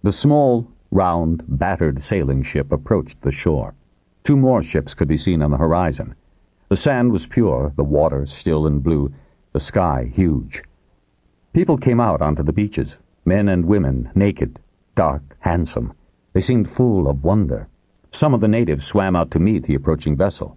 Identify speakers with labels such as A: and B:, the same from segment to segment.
A: The small, round, battered sailing ship approached the shore. 2 more ships could be seen on the horizon. The sand was pure, the water still and blue, the sky huge. People came out onto the beaches, men and women, naked, dark, handsome. They seemed full of wonder. Some of the natives swam out to meet the approaching vessel.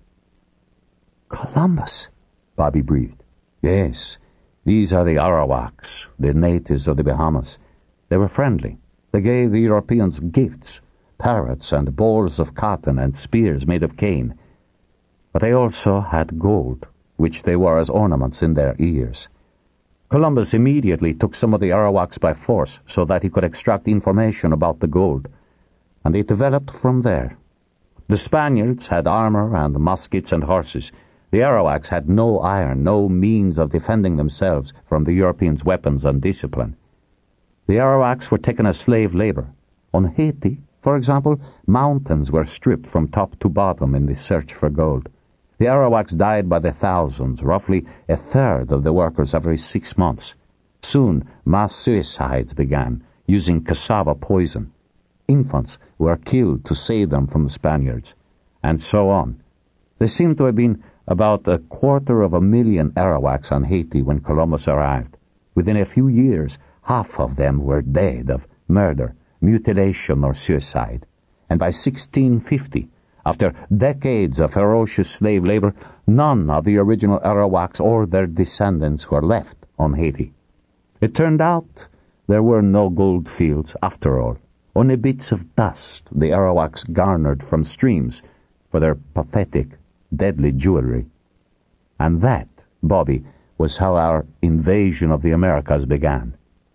B: "Columbus,"
A: Bobby breathed. Yes, these are the Arawaks, the natives of the Bahamas. They were friendly. They gave the Europeans gifts, parrots and balls of cotton and spears made of cane. But they also had gold, which they wore as ornaments in their ears. Columbus immediately took some of the Arawaks by force so that he could extract information about the gold, and it developed from there. The Spaniards had armor and muskets and horses. The Arawaks had no iron, no means of defending themselves from the Europeans' weapons and discipline. The Arawaks were taken as slave labor. On Haiti, for example, mountains were stripped from top to bottom in the search for gold. The Arawaks died by the thousands, roughly a third of the workers every 6 months. Soon, mass suicides began, using cassava poison. Infants were killed to save them from the Spaniards, and so on. There seemed to have been about 250,000 Arawaks on Haiti when Columbus arrived. Within a few years, half of them were dead of murder, mutilation, or suicide. And by 1650, after decades of ferocious slave labor, none of the original Arawaks or their descendants were left on Haiti. It turned out there were no gold fields after all, only bits of dust the Arawaks garnered from streams for their pathetic, deadly jewelry. And that, Bobby, was how our invasion of the Americas began.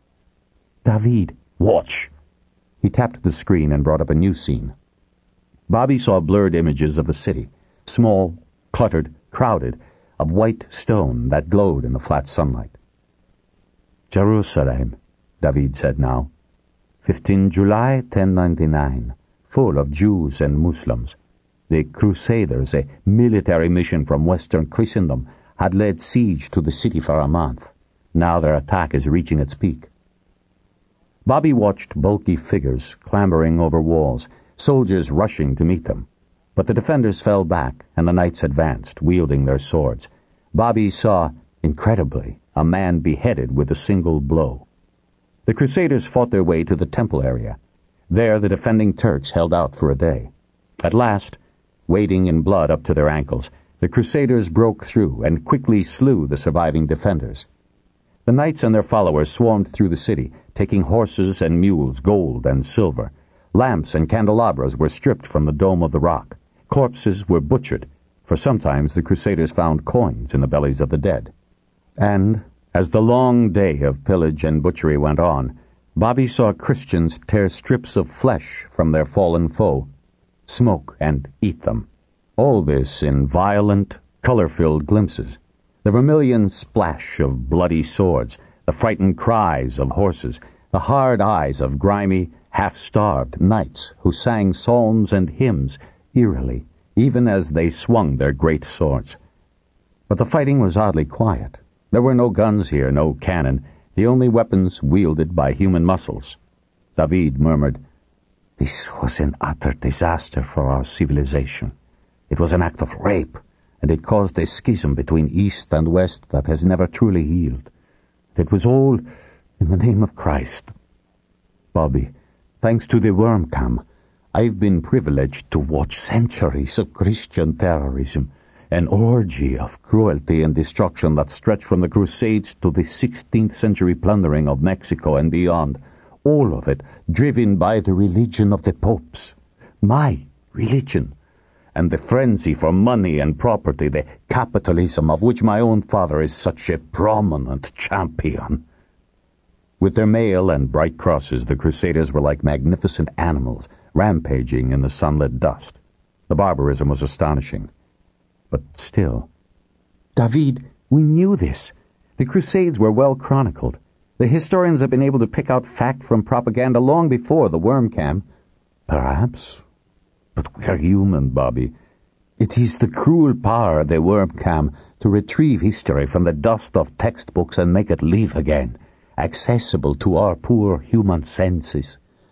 B: "David,
A: watch!" He tapped the screen and brought up a new scene. Bobby saw blurred images of the city, small, cluttered, crowded, of white stone that glowed in the flat sunlight.
B: "Jerusalem,"
A: David said now.
B: 15 July 1099,
A: full of Jews and Muslims. The Crusaders, a military mission from Western Christendom, had laid siege to the city for a month. Now their attack is reaching its peak. Bobby watched bulky figures clambering over walls, soldiers rushing to meet them. But the defenders fell back, and the knights advanced, wielding their swords. Bobby saw, incredibly, a man beheaded with a single blow. The Crusaders fought their way to the temple area. There the defending Turks held out for a day. At last, wading in blood up to their ankles, the Crusaders broke through and quickly slew the surviving defenders. The knights and their followers swarmed through the city, taking horses and mules, gold and silver. Lamps and candelabras were stripped from the dome of the rock. Corpses were butchered, for sometimes the Crusaders found coins in the bellies of the dead. And, as the long day of pillage and butchery went on, Bobby saw Christians tear strips of flesh from their fallen foe, smoke and eat them. All this in violent, color-filled glimpses. The vermilion splash of bloody swords, the frightened cries of horses, the hard eyes of grimy, half-starved knights who sang psalms and hymns eerily, even as they swung their great swords. But the fighting was oddly quiet. There were no guns here, no cannon, the only weapons wielded by human muscles. David murmured,
B: "This was an utter disaster for our civilization. It was an act of rape, and it caused a schism between East and West that has never truly healed. It was all in the name of Christ. Bobby, thanks to the worm cam, I've been privileged to watch centuries of Christian terrorism, an orgy of cruelty and destruction that stretched from the Crusades to the 16th century plundering of Mexico and beyond, all of it driven by the religion of the popes, my religion, and the frenzy for money and property, the capitalism of which my own father is such a prominent champion." With their mail and bright crosses, the Crusaders were like magnificent animals, rampaging in the sunlit dust. The barbarism was astonishing. But still, "David, we knew this.
A: The Crusades were well chronicled. The historians have been able to pick out fact from propaganda long before the worm cam."
B: "Perhaps. But we're human, Bobby. It is the cruel power of the worm cam to retrieve history from the dust of textbooks and make it live again, accessible to our poor human senses.